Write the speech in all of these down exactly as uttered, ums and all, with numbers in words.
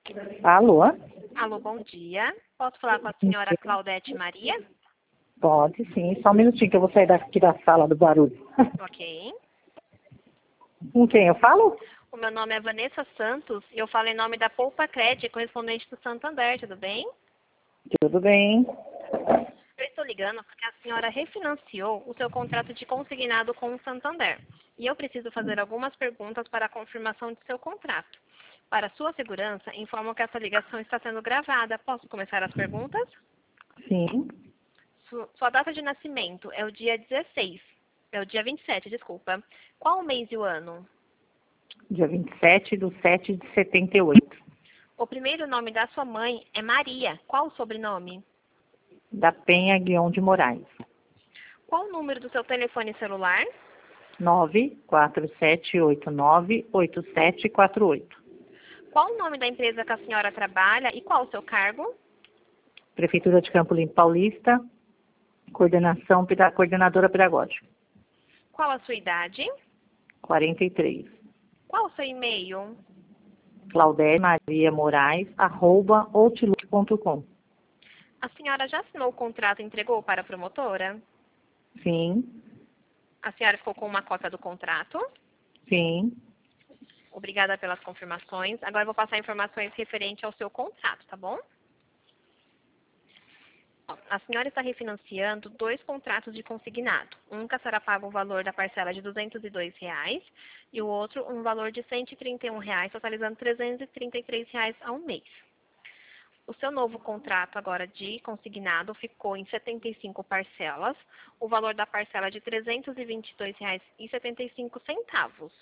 Alô? Alô, bom dia. Posso falar com a senhora Claudete Maria? Pode, sim. Só um minutinho que eu vou sair daqui da sala do barulho. Ok. Com quem eu falo? O meu nome é Vanessa Santos e eu falo em nome da Poupa Cred, correspondente do Santander, tudo bem? Tudo bem. Eu estou ligando porque a senhora refinanciou o seu contrato de consignado com o Santander. E eu preciso fazer algumas perguntas para a confirmação de seu contrato. Para sua segurança, informo que essa ligação está sendo gravada. Posso começar as perguntas? Sim. Su- Sua data de nascimento é o dia dezesseis. É o dia vinte e sete, desculpa. Qual o mês e o ano? Dia vinte e sete de sete de setenta e oito. O primeiro nome da sua mãe é Maria. Qual o sobrenome? Da Penha Guion de Moraes. Qual o número do seu telefone celular? nove quatro sete oito nove oito sete quatro oito. Qual o nome da empresa que a senhora trabalha e qual o seu cargo? Prefeitura de Campo Limpo Paulista. Coordenação, peda- coordenadora pedagógica. Qual a sua idade? quarenta e três. Qual o seu e-mail? Claudete Maria Moraes, arroba outlook ponto com. A senhora já assinou o contrato e entregou para a promotora? Sim, A senhora ficou com uma cópia do contrato? sim. Obrigada pelas confirmações. Agora eu vou passar informações referentes ao seu contrato, tá bom? Ó, a senhora está refinanciando dois contratos de consignado. Um que será pago o valor da parcela de duzentos e dois reais e o outro um valor de cento e trinta e um reais, totalizando trezentos e trinta e três reais ao mês. O seu novo contrato agora de consignado ficou em setenta e cinco parcelas, o valor da parcela é de trezentos e vinte e dois reais e setenta e cinco centavos.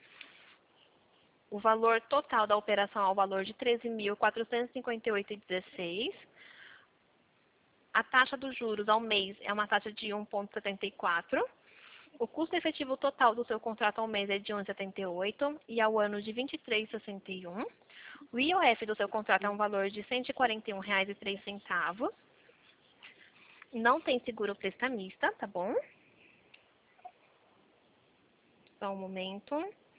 O valor total da operação é o valor de treze mil quatrocentos e cinquenta e oito reais e dezesseis centavos. A taxa dos juros ao mês é uma taxa de um vírgula setenta e quatro. O custo efetivo total do seu contrato ao mês é de onze vírgula setenta e oito e ao ano de vinte e três vírgula sessenta e um. O I O F do seu contrato é um valor de cento e quarenta e um reais e três centavos. Não tem seguro prestamista, tá bom? Só um momento.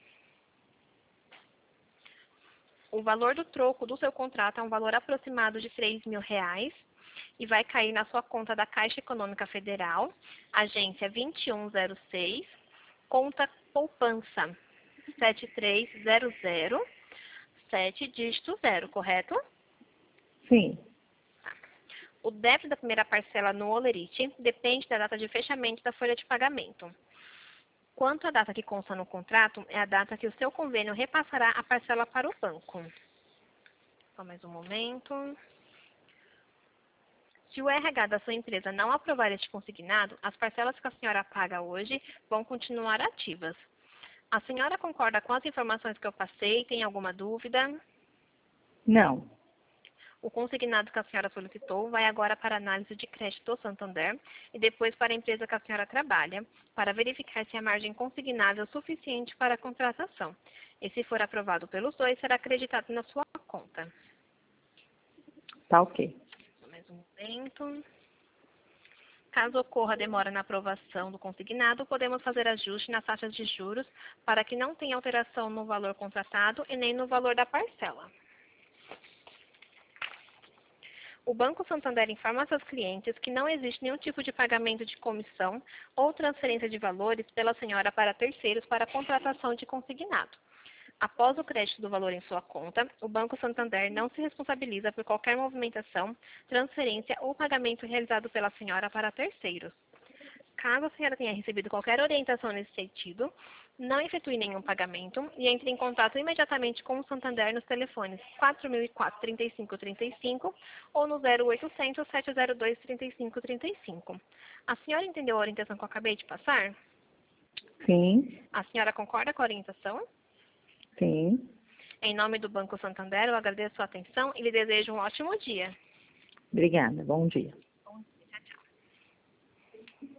O valor do troco do seu contrato é um valor aproximado de três mil reais e vai cair na sua conta da Caixa Econômica Federal, agência vinte e um zero seis, conta poupança sete três zero zero, sete dígito zero, correto? Sim. O débito da primeira parcela no Olerite depende da data de fechamento da folha de pagamento. Quanto à data que consta no contrato, é a data que o seu convênio repassará a parcela para o banco. Só mais um momento. Se o R H da sua empresa não aprovar este consignado, as parcelas que a senhora paga hoje vão continuar ativas. A senhora concorda com as informações que eu passei? Tem alguma dúvida? Não. O consignado que a senhora solicitou vai agora para a análise de crédito do Santander e depois para a empresa que a senhora trabalha, para verificar se a margem consignável é suficiente para a contratação. E se for aprovado pelos dois, será acreditado na sua conta. Tá ok. Mais um momento. Caso ocorra demora na aprovação do consignado, podemos fazer ajuste nas taxas de juros para que não tenha alteração no valor contratado e nem no valor da parcela. O Banco Santander informa a seus clientes que não existe nenhum tipo de pagamento de comissão ou transferência de valores pela senhora para terceiros para a contratação de consignado. Após o crédito do valor em sua conta, o Banco Santander não se responsabiliza por qualquer movimentação, transferência ou pagamento realizado pela senhora para terceiros. Caso a senhora tenha recebido qualquer orientação nesse sentido, não efetue nenhum pagamento e entre em contato imediatamente com o Santander nos telefones quatro mil e quatro, trinta e cinco trinta e cinco ou no zero oitocentos, sete zero dois, trinta e cinco trinta e cinco. A senhora entendeu a orientação que eu acabei de passar? Sim, A senhora concorda com a orientação? sim. Em nome do Banco Santander, eu agradeço a sua atenção e lhe desejo um ótimo dia. Obrigada. Bom dia.